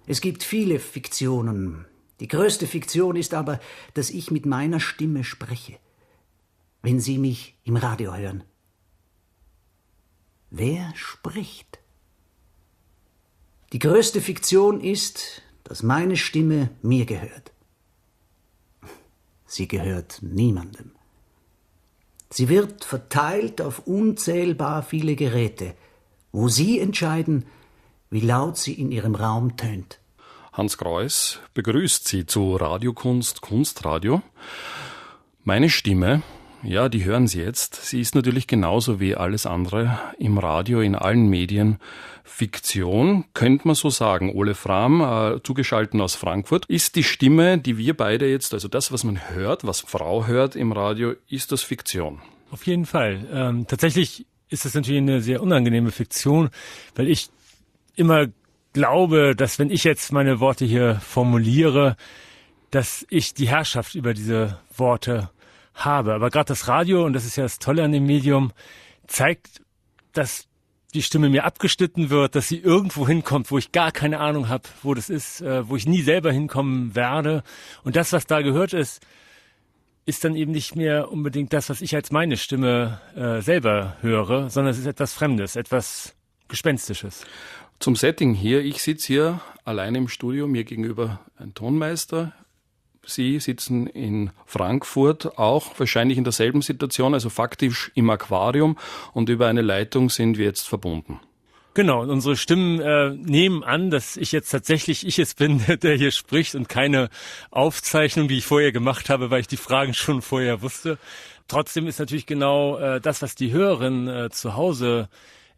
Es gibt viele Fiktionen. Die größte Fiktion ist aber, dass ich mit meiner Stimme spreche, wenn Sie mich im Radio hören. Wer spricht? Die größte Fiktion ist, dass meine Stimme mir gehört. Sie gehört niemandem. Sie wird verteilt auf unzählbar viele Geräte, wo Sie entscheiden, wie laut sie in Ihrem Raum tönt. Hans Greuß begrüßt Sie zu Radiokunst, Kunstradio. Meine Stimme, ja, die hören Sie jetzt. Sie ist natürlich genauso wie alles andere im Radio, in allen Medien Fiktion, könnte man so sagen. Ole Frahm, zugeschaltet aus Frankfurt, ist die Stimme, die wir beide jetzt, also das, was man hört, was Frau hört im Radio, ist das Fiktion? Auf jeden Fall. Tatsächlich ist das natürlich eine sehr unangenehme Fiktion, weil ich immer glaube, dass wenn ich jetzt meine Worte hier formuliere, dass ich die Herrschaft über diese Worte habe. Aber gerade das Radio, und das ist ja das Tolle an dem Medium, zeigt, dass die Stimme mir abgeschnitten wird, dass sie irgendwo hinkommt, wo ich gar keine Ahnung habe, wo das ist, wo ich nie selber hinkommen werde. Und das, was da gehört ist dann eben nicht mehr unbedingt das, was ich als meine Stimme selber höre, sondern es ist etwas Fremdes, etwas Gespenstisches. Zum Setting hier, ich sitze hier alleine im Studio, mir gegenüber ein Tonmeister. Sie sitzen in Frankfurt, auch wahrscheinlich in derselben Situation, also faktisch im Aquarium, und über eine Leitung sind wir jetzt verbunden. Genau, und unsere Stimmen nehmen an, dass ich jetzt tatsächlich es bin, der hier spricht und keine Aufzeichnung, die ich vorher gemacht habe, weil ich die Fragen schon vorher wusste. Trotzdem ist natürlich genau das, was die Hörerinnen zu Hause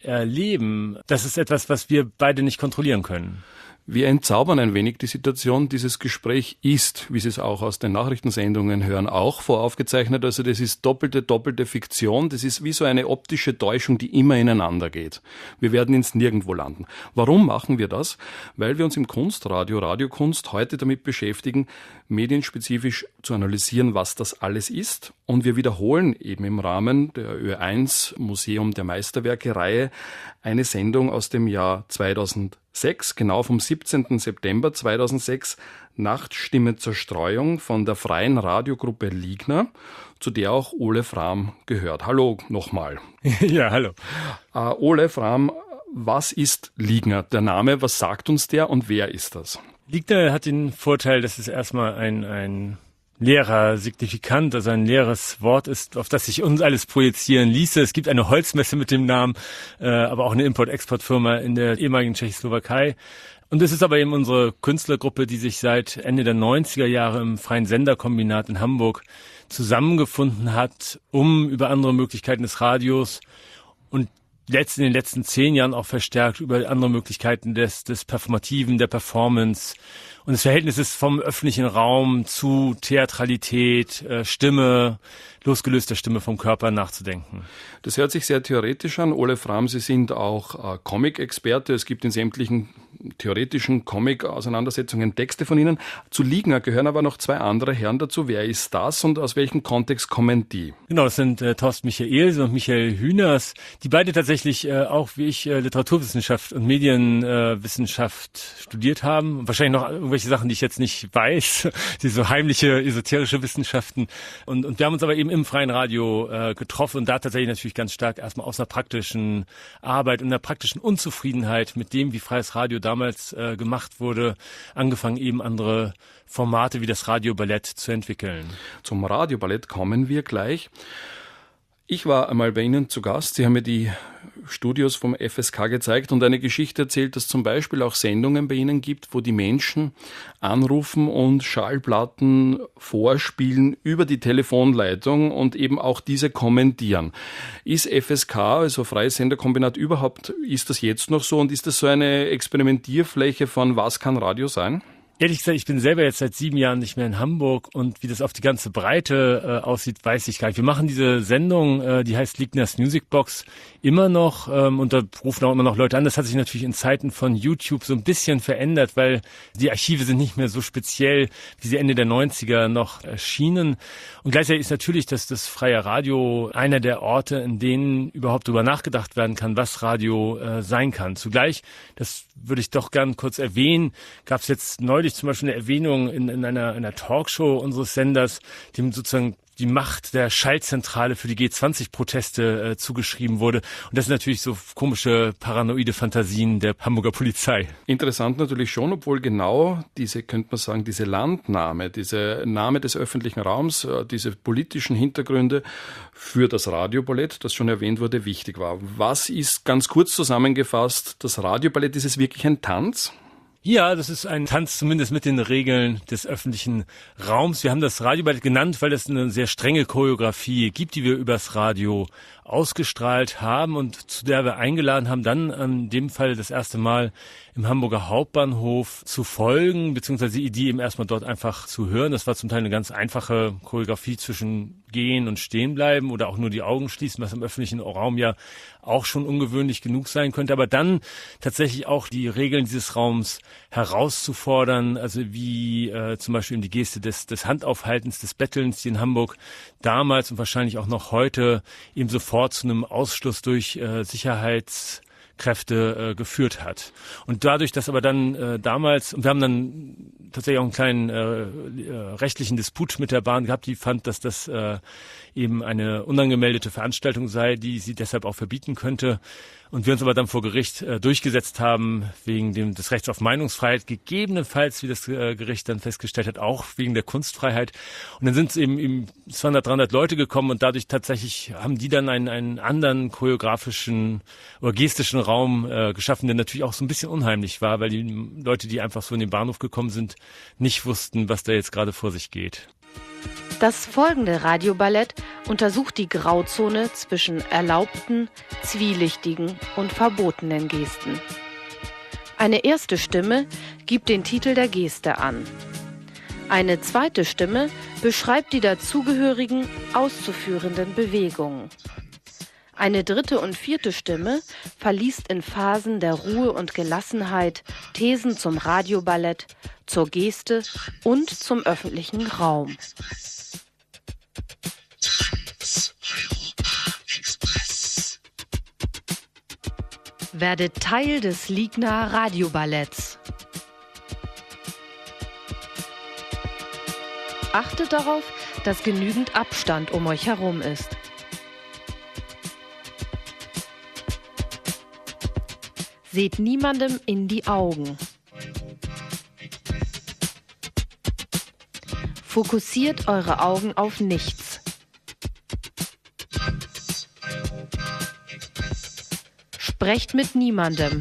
erleben, das ist etwas, was wir beide nicht kontrollieren können. Wir entzaubern ein wenig die Situation. Dieses Gespräch ist, wie Sie es auch aus den Nachrichtensendungen hören, auch voraufgezeichnet. Also das ist doppelte Fiktion. Das ist wie so eine optische Täuschung, die immer ineinander geht. Wir werden ins Nirgendwo landen. Warum machen wir das? Weil wir uns im Kunstradio, Radiokunst, heute damit beschäftigen, medienspezifisch zu analysieren, was das alles ist. Und wir wiederholen eben im Rahmen der Ö1 Museum der Meisterwerke-Reihe eine Sendung aus dem Jahr 2006, genau vom 17. September 2006, Nachtstimme zur Streuung von der freien Radiogruppe Ligner, zu der auch Ole Frahm gehört. Hallo nochmal. Ja, hallo. Ole Frahm, was ist Ligner? Der Name, was sagt uns der und wer ist das? Ligner hat den Vorteil, dass es erstmal ein leerer Signifikant, also ein leeres Wort ist, auf das sich uns alles projizieren ließe. Es gibt eine Holzmesse mit dem Namen, aber auch eine Import-Export-Firma in der ehemaligen Tschechoslowakei. Und es ist aber eben unsere Künstlergruppe, die sich seit Ende der 90er Jahre im Freien Senderkombinat in Hamburg zusammengefunden hat, um über andere Möglichkeiten des Radios und in den letzten 10 Jahren auch verstärkt über andere Möglichkeiten des Performativen, der Performance und des Verhältnisses vom öffentlichen Raum zu Theatralität, Stimme, losgelöster Stimme vom Körper nachzudenken. Das hört sich sehr theoretisch an. Ole Frahm, Sie sind auch Comic-Experte. Es gibt in sämtlichen theoretischen Comic-Auseinandersetzungen Texte von Ihnen. Zu Ligner gehören aber noch 2 andere Herren dazu. Wer ist das und aus welchem Kontext kommen die? Genau, das sind Thorsten Michaelsen und Michael Hühners, die beide tatsächlich auch wie ich Literaturwissenschaft und Medienwissenschaft studiert haben. Und wahrscheinlich noch irgendwelche Sachen, die ich jetzt nicht weiß, die so heimliche, esoterische Wissenschaften. Und wir haben uns aber eben im freien Radio getroffen und da tatsächlich natürlich ganz stark erstmal aus einer praktischen Arbeit und einer praktischen Unzufriedenheit mit dem, wie freies Radio damals gemacht wurde, angefangen eben andere Formate wie das Radioballett zu entwickeln. Zum Radioballett kommen wir gleich. Ich war einmal bei Ihnen zu Gast. Sie haben mir die Studios vom FSK gezeigt und eine Geschichte erzählt, dass zum Beispiel auch Sendungen bei Ihnen gibt, wo die Menschen anrufen und Schallplatten vorspielen über die Telefonleitung und eben auch diese kommentieren. Ist FSK, also Freies Senderkombinat, überhaupt, ist das jetzt noch so und ist das so eine Experimentierfläche von was kann Radio sein? Ehrlich gesagt, ich bin selber jetzt seit 7 Jahren nicht mehr in Hamburg und wie das auf die ganze Breite aussieht, weiß ich gar nicht. Wir machen diese Sendung, die heißt Ligners Music Box, immer noch und da rufen auch immer noch Leute an. Das hat sich natürlich in Zeiten von YouTube so ein bisschen verändert, weil die Archive sind nicht mehr so speziell, wie sie Ende der 90er noch erschienen. Und gleichzeitig ist natürlich das freie Radio einer der Orte, in denen überhaupt darüber nachgedacht werden kann, was Radio sein kann. Zugleich, das würde ich doch gern kurz erwähnen, gab es jetzt neulich zum Beispiel eine Erwähnung in einer Talkshow unseres Senders, dem sozusagen die Macht der Schaltzentrale für die G20-Proteste zugeschrieben wurde. Und das sind natürlich so komische, paranoide Fantasien der Hamburger Polizei. Interessant natürlich schon, obwohl genau diese, könnte man sagen, diese Landnahme, diese Name des öffentlichen Raums, diese politischen Hintergründe für das Radioballett, das schon erwähnt wurde, wichtig war. Was ist, ganz kurz zusammengefasst, das Radioballett? Ist es wirklich ein Tanz? Ja, das ist ein Tanz zumindest mit den Regeln des öffentlichen Raums. Wir haben das Radioballett genannt, weil es eine sehr strenge Choreografie gibt, die wir übers Radio ausgestrahlt haben und zu der wir eingeladen haben, dann in dem Fall das erste Mal im Hamburger Hauptbahnhof zu folgen, beziehungsweise die Idee eben erstmal dort einfach zu hören. Das war zum Teil eine ganz einfache Choreografie zwischen Gehen und Stehen bleiben oder auch nur die Augen schließen, was im öffentlichen Raum ja auch schon ungewöhnlich genug sein könnte. Aber dann tatsächlich auch die Regeln dieses Raums herauszufordern, also wie zum Beispiel die Geste des Handaufhaltens, des Bettelns, die in Hamburg damals und wahrscheinlich auch noch heute eben sofort zu einem Ausschluss durch Sicherheitskräfte geführt hat. Und dadurch, dass aber dann damals, und wir haben dann tatsächlich auch einen kleinen rechtlichen Disput mit der Bahn gehabt, die fand, dass das eben eine unangemeldete Veranstaltung sei, die sie deshalb auch verbieten könnte. Und wir uns aber dann vor Gericht durchgesetzt haben, wegen des Rechts auf Meinungsfreiheit, gegebenenfalls, wie das Gericht dann festgestellt hat, auch wegen der Kunstfreiheit. Und dann sind es eben 200, 300 Leute gekommen und dadurch tatsächlich haben die dann einen anderen choreografischen oder gestischen Raum geschaffen, der natürlich auch so ein bisschen unheimlich war, weil die Leute, die einfach so in den Bahnhof gekommen sind, nicht wussten, was da jetzt gerade vor sich geht. Das folgende Radioballett untersucht die Grauzone zwischen erlaubten, zwielichtigen und verbotenen Gesten. Eine erste Stimme gibt den Titel der Geste an. Eine zweite Stimme beschreibt die dazugehörigen auszuführenden Bewegungen. Eine dritte und vierte Stimme verliest in Phasen der Ruhe und Gelassenheit Thesen zum Radioballett, zur Geste und zum öffentlichen Raum. Werde Teil des Ligner Radioballetts. Achtet darauf, dass genügend Abstand um euch herum ist. Seht niemandem in die Augen. Fokussiert eure Augen auf nichts. Sprecht mit niemandem.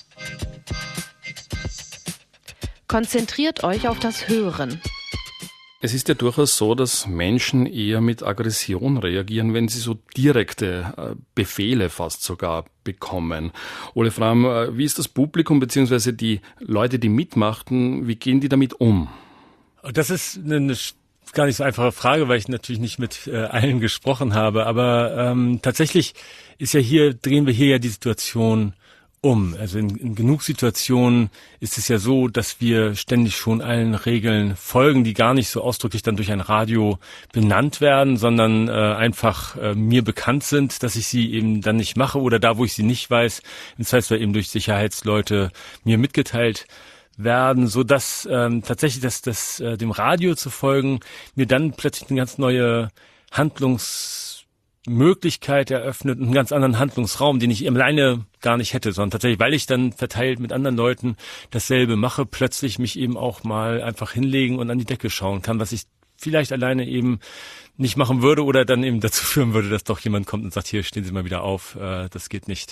Konzentriert euch auf das Hören. Es ist ja durchaus so, dass Menschen eher mit Aggression reagieren, wenn sie so direkte Befehle fast sogar bekommen. Ole Fram, wie ist das Publikum bzw. die Leute, die mitmachten, wie gehen die damit um? Das ist eine gar nicht so einfache Frage, weil ich natürlich nicht mit allen gesprochen habe, aber tatsächlich drehen wir hier ja die Situation um. Also in genug Situationen ist es ja so, dass wir ständig schon allen Regeln folgen, die gar nicht so ausdrücklich dann durch ein Radio benannt werden, sondern einfach mir bekannt sind, dass ich sie eben dann nicht mache oder da, wo ich sie nicht weiß, das heißt, weil eben durch Sicherheitsleute mir mitgeteilt werden, so dass tatsächlich dem Radio zu folgen mir dann plötzlich eine ganz neue Handlungsmöglichkeit eröffnet und einen ganz anderen Handlungsraum, den ich alleine gar nicht hätte, sondern tatsächlich, weil ich dann verteilt mit anderen Leuten dasselbe mache, plötzlich mich eben auch mal einfach hinlegen und an die Decke schauen kann, was ich vielleicht alleine eben nicht machen würde oder dann eben dazu führen würde, dass doch jemand kommt und sagt, hier, stehen Sie mal wieder auf, das geht nicht.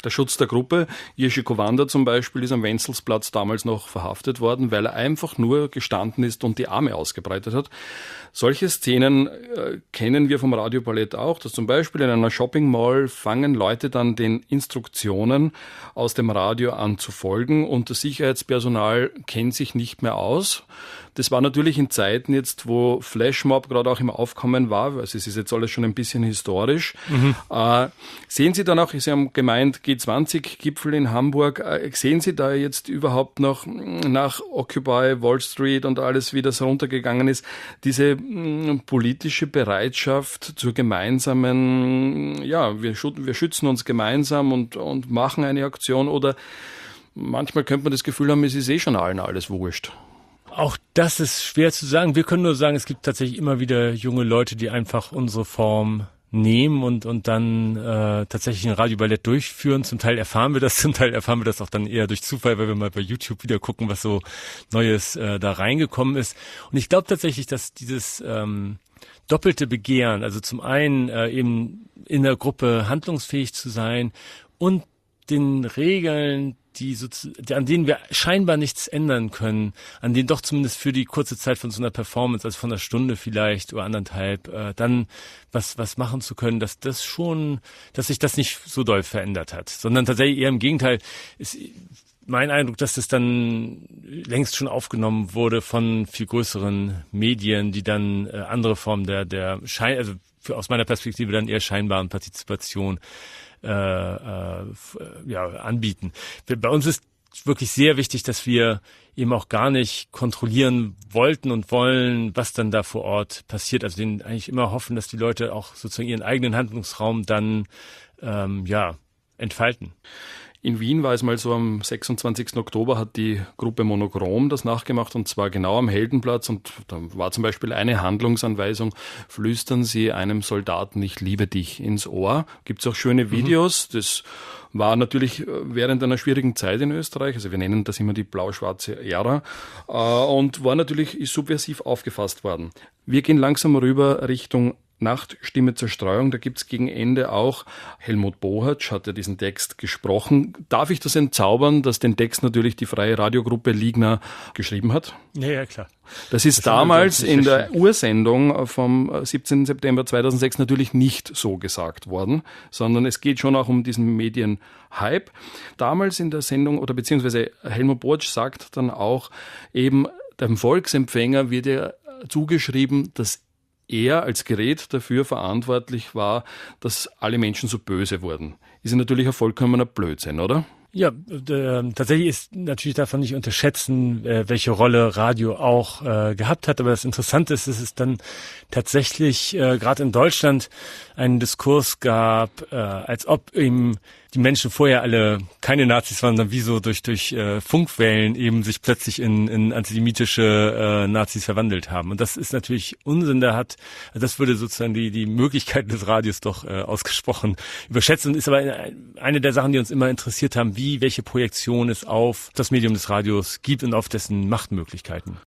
Der Schutz der Gruppe. Jerzy Kowanda zum Beispiel ist am Wenzelsplatz damals noch verhaftet worden, weil er einfach nur gestanden ist und die Arme ausgebreitet hat. Solche Szenen kennen wir vom Radioballett auch, dass zum Beispiel in einer Shopping Mall fangen Leute dann den Instruktionen aus dem Radio an zu folgen und das Sicherheitspersonal kennt sich nicht mehr aus. Das war natürlich in Zeiten jetzt, wo Flashmob gerade auch im Aufkommen war, also es ist jetzt alles schon ein bisschen historisch. Sehen Sie dann auch, Sie haben gemeint, G20-Gipfel in Hamburg, sehen Sie da jetzt überhaupt noch nach Occupy Wall Street und alles, wie das runtergegangen ist, diese politische Bereitschaft zur gemeinsamen, wir schützen uns gemeinsam und machen eine Aktion, oder manchmal könnte man das Gefühl haben, es ist schon allen alles wurscht. Auch das ist schwer zu sagen. Wir können nur sagen, es gibt tatsächlich immer wieder junge Leute, die einfach unsere Form nehmen und dann tatsächlich ein Radioballett durchführen. Zum Teil erfahren wir das, zum Teil erfahren wir das auch dann eher durch Zufall, weil wir mal bei YouTube wieder gucken, was so Neues da reingekommen ist. Und ich glaube tatsächlich, dass dieses doppelte Begehren, also zum einen eben in der Gruppe handlungsfähig zu sein und den Regeln, an denen wir scheinbar nichts ändern können, an denen doch zumindest für die kurze Zeit von so einer Performance, also von einer Stunde vielleicht oder anderthalb, dann was machen zu können, dass sich das nicht so doll verändert hat, sondern tatsächlich eher im Gegenteil ist mein Eindruck, dass das dann längst schon aufgenommen wurde von viel größeren Medien, die dann andere Formen aus meiner Perspektive dann eher scheinbaren Partizipation anbieten. Bei uns ist wirklich sehr wichtig, dass wir eben auch gar nicht kontrollieren wollten und wollen, was dann da vor Ort passiert. Also denen eigentlich immer hoffen, dass die Leute auch sozusagen ihren eigenen Handlungsraum dann entfalten. In Wien war es mal so, am 26. Oktober hat die Gruppe Monochrom das nachgemacht, und zwar genau am Heldenplatz, und da war zum Beispiel eine Handlungsanweisung: Flüstern Sie einem Soldaten, ich liebe dich, ins Ohr. Gibt's auch schöne Videos. Das war natürlich während einer schwierigen Zeit in Österreich, also wir nennen das immer die blau-schwarze Ära, und ist subversiv aufgefasst worden. Wir gehen langsam rüber Richtung Nachtstimme Zerstreuung, da gibt's gegen Ende auch, Helmut Bohatsch hat ja diesen Text gesprochen. Darf ich das entzaubern, dass den Text natürlich die Freie Radiogruppe Ligna geschrieben hat? Ja, klar. Das ist damals in der Ursendung vom 17. September 2006 natürlich nicht so gesagt worden, sondern es geht schon auch um diesen Medienhype. Damals in der Sendung, oder beziehungsweise Helmut Bohatsch sagt dann auch eben, dem Volksempfänger wird ja zugeschrieben, dass er als Gerät dafür verantwortlich war, dass alle Menschen so böse wurden. Ist ja natürlich ein vollkommener Blödsinn, oder? Ja, tatsächlich ist natürlich davon nicht unterschätzen, welche Rolle Radio auch gehabt hat. Aber das Interessante ist, dass es dann tatsächlich gerade in Deutschland einen Diskurs gab, als ob eben die Menschen vorher alle keine Nazis waren, sondern wie so durch Funkwellen eben sich plötzlich in antisemitische Nazis verwandelt haben. Und das ist natürlich Unsinn. Das würde sozusagen die Möglichkeiten des Radios doch ausgesprochen überschätzen. Und ist aber eine der Sachen, die uns immer interessiert haben, welche Projektion es auf das Medium des Radios gibt und auf dessen Machtmöglichkeiten.